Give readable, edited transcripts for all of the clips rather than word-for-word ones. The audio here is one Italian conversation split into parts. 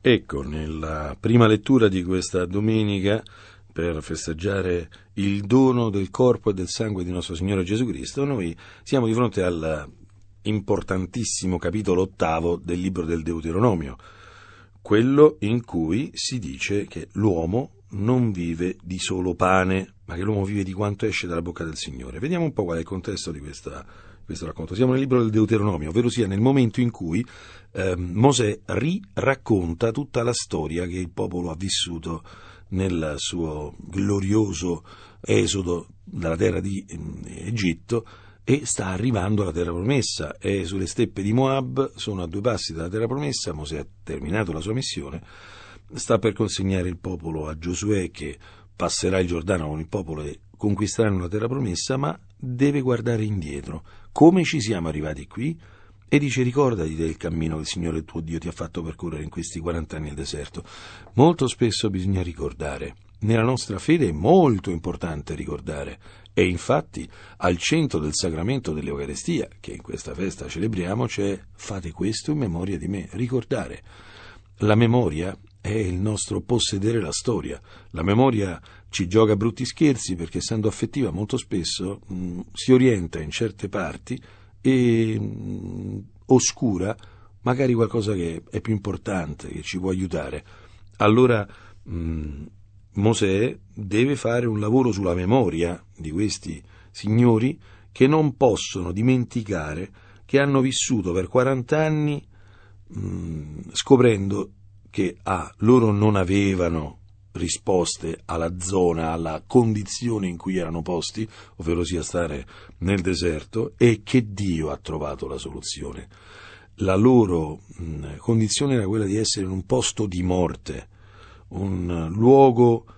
Ecco, nella prima lettura di questa domenica, per festeggiare il dono del corpo e del sangue di nostro Signore Gesù Cristo, noi siamo di fronte al importantissimo capitolo 8 del libro del Deuteronomio, quello in cui si dice che l'uomo non vive di solo pane, ma che l'uomo vive di quanto esce dalla bocca del Signore. Vediamo un po' qual è il contesto di questo racconto. Siamo nel libro del Deuteronomio, ovvero sia nel momento in cui Mosè racconta tutta la storia che il popolo ha vissuto nel suo glorioso esodo dalla terra di Egitto e sta arrivando alla terra promessa. È sulle steppe di Moab, sono a 2 passi dalla terra promessa. Mosè ha terminato la sua missione, sta per consegnare il popolo a Giosuè, che passerà il Giordano con il popolo e conquisteranno la terra promessa, ma deve guardare indietro. Come ci siamo arrivati qui? E dice: ricordati del cammino che il Signore tuo Dio ti ha fatto percorrere in questi 40 anni nel deserto. Molto spesso bisogna ricordare. Nella nostra fede è molto importante ricordare. E infatti al centro del sacramento dell'Eucarestia, che in questa festa celebriamo, c'è: fate questo in memoria di me. Ricordare. La memoria è il nostro possedere la storia. La memoria ci gioca brutti scherzi perché, essendo affettiva, molto spesso si orienta in certe parti e oscura magari qualcosa che è più importante, che ci può aiutare. Allora Mosè deve fare un lavoro sulla memoria di questi signori che non possono dimenticare che hanno vissuto per 40 anni scoprendo che loro non avevano risposte alla zona, alla condizione in cui erano posti, ovvero sia stare nel deserto, e che Dio ha trovato la soluzione. La loro condizione era quella di essere in un posto di morte, un luogo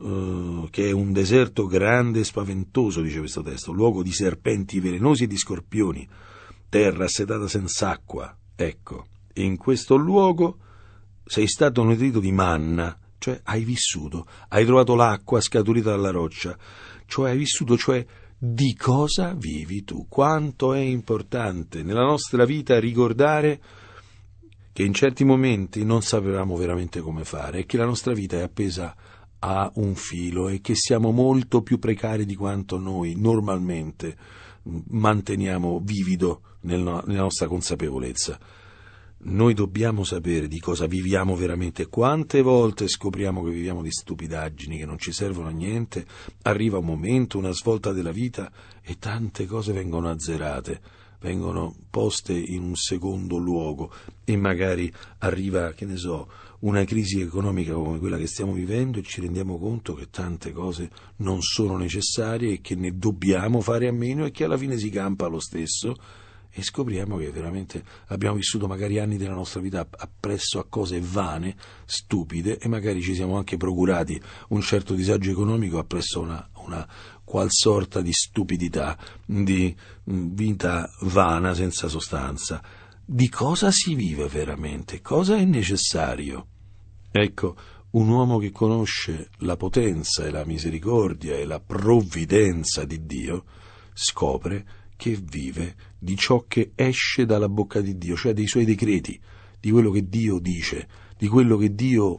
che è un deserto grande e spaventoso, dice questo testo, luogo di serpenti velenosi e di scorpioni, terra assetata senza acqua. Ecco, in questo luogo sei stato nutrito di manna, cioè hai vissuto, hai trovato l'acqua scaturita dalla roccia, cioè hai vissuto, cioè di cosa vivi tu? Quanto è importante nella nostra vita ricordare che in certi momenti non sapevamo veramente come fare e che la nostra vita è appesa a un filo e che siamo molto più precari di quanto noi normalmente manteniamo vivido nella nostra consapevolezza. Noi dobbiamo sapere di cosa viviamo veramente. Quante volte scopriamo che viviamo di stupidaggini che non ci servono a niente, arriva un momento, una svolta della vita e tante cose vengono azzerate, vengono poste in un secondo luogo e magari arriva, che ne so, una crisi economica come quella che stiamo vivendo e ci rendiamo conto che tante cose non sono necessarie e che ne dobbiamo fare a meno e che alla fine si campa lo stesso. E scopriamo che veramente abbiamo vissuto magari anni della nostra vita appresso a cose vane, stupide, e magari ci siamo anche procurati un certo disagio economico appresso a una qual sorta di stupidità, di vita vana senza sostanza. Di cosa si vive veramente? Cosa è necessario? Ecco, un uomo che conosce la potenza e la misericordia e la provvidenza di Dio scopre che vive di ciò che esce dalla bocca di Dio, cioè dei suoi decreti, di quello che Dio dice, di quello che Dio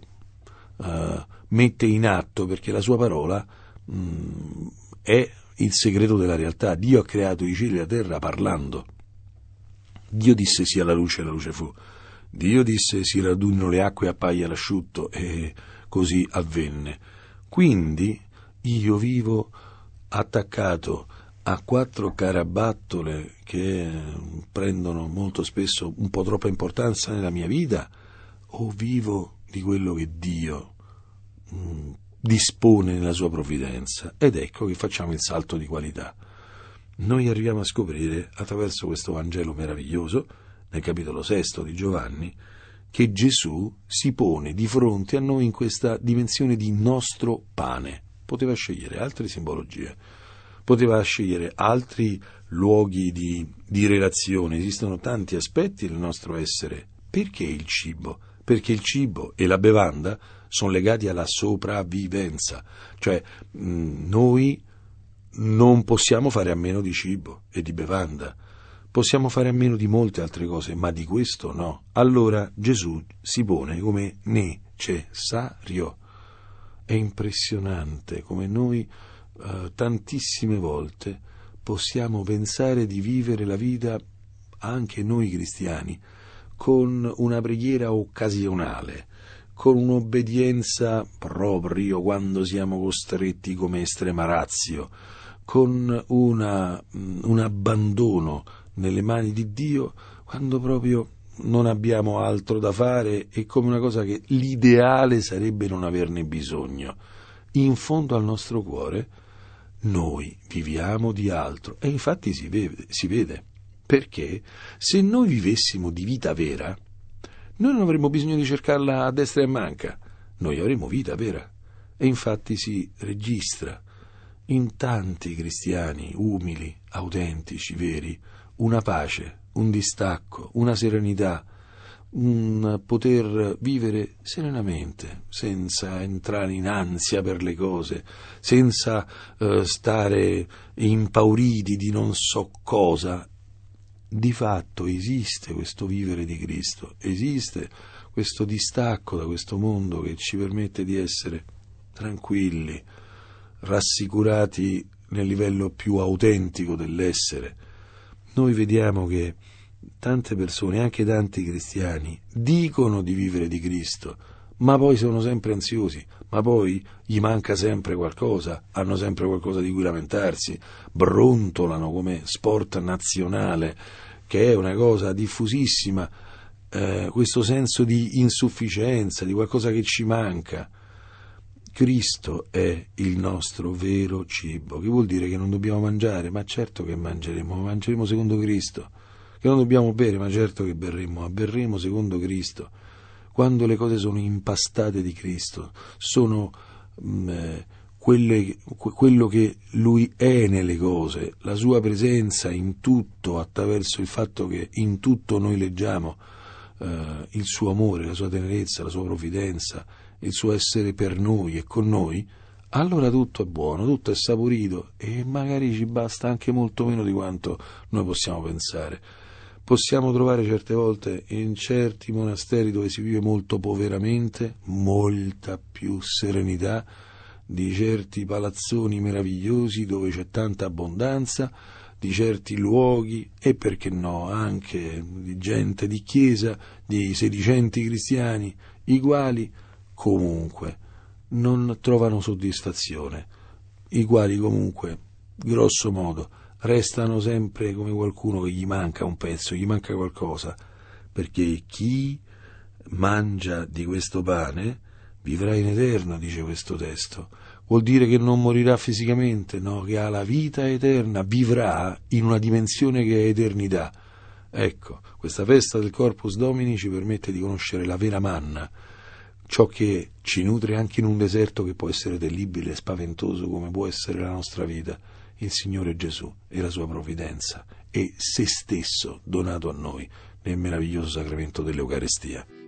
mette in atto, perché la sua parola è il segreto della realtà. Dio ha creato i cieli e la terra parlando. Dio disse sia la luce e la luce fu. Dio disse si radunino le acque e appaia l'asciutto, e così avvenne. Quindi io vivo attaccato a 4 carabattole che prendono molto spesso un po' troppa importanza nella mia vita, o vivo di quello che Dio dispone nella sua provvidenza? Ed ecco che facciamo il salto di qualità. Noi arriviamo a scoprire, attraverso questo Vangelo meraviglioso, nel capitolo 6 di Giovanni, che Gesù si pone di fronte a noi in questa dimensione di nostro pane. Poteva scegliere altre simbologie, poteva scegliere altri luoghi di relazione. Esistono tanti aspetti del nostro essere. Perché il cibo? Perché il cibo e la bevanda sono legati alla sopravvivenza, cioè noi non possiamo fare a meno di cibo e di bevanda. possiamo fare a meno di molte altre cose, ma di questo no. Allora Gesù si pone come necessario. È impressionante come noi tantissime volte possiamo pensare di vivere la vita, anche noi cristiani, con una preghiera occasionale, con un'obbedienza proprio quando siamo costretti come estrema ratio, con un abbandono nelle mani di Dio quando proprio non abbiamo altro da fare e come una cosa che l'ideale sarebbe non averne bisogno. In fondo al nostro cuore noi viviamo di altro e infatti si vede, perché se noi vivessimo di vita vera, noi non avremmo bisogno di cercarla a destra e a manca, noi avremo vita vera. E infatti si registra in tanti cristiani umili, autentici, veri, una pace, un distacco, una serenità, un poter vivere serenamente, senza entrare in ansia per le cose, senza stare impauriti di non so cosa. Di fatto esiste questo vivere di Cristo, esiste questo distacco da questo mondo che ci permette di essere tranquilli, rassicurati nel livello più autentico dell'essere. Noi vediamo che tante persone, anche tanti cristiani, dicono di vivere di Cristo, ma poi sono sempre ansiosi, ma poi gli manca sempre qualcosa, hanno sempre qualcosa di cui lamentarsi, brontolano come sport nazionale, che è una cosa diffusissima, questo senso di insufficienza, di qualcosa che ci manca. Cristo è il nostro vero cibo, che vuol dire che non dobbiamo mangiare, ma certo che mangeremo secondo Cristo, che non dobbiamo bere, ma certo che berremo secondo Cristo. Quando le cose sono impastate di Cristo, sono quello che Lui è nelle cose, la Sua presenza in tutto, attraverso il fatto che in tutto noi leggiamo il Suo amore, la Sua tenerezza, la Sua provvidenza, il Suo essere per noi e con noi, allora tutto è buono, tutto è saporito e magari ci basta anche molto meno di quanto noi possiamo pensare. Possiamo trovare certe volte in certi monasteri dove si vive molto poveramente, molta più serenità di certi palazzoni meravigliosi dove c'è tanta abbondanza, di certi luoghi e perché no anche di gente di chiesa, di sedicenti cristiani, i quali comunque non trovano soddisfazione, i quali comunque grosso modo restano sempre come qualcuno che gli manca un pezzo, gli manca qualcosa, perché chi mangia di questo pane vivrà in eterno, dice questo testo. Vuol dire che non morirà fisicamente, no, che ha la vita eterna, vivrà in una dimensione che è eternità. Ecco, questa festa del Corpus Domini ci permette di conoscere la vera manna, ciò che ci nutre anche in un deserto che può essere terribile e spaventoso come può essere la nostra vita, il Signore Gesù e la Sua provvidenza e se stesso donato a noi nel meraviglioso sacramento dell'Eucarestia.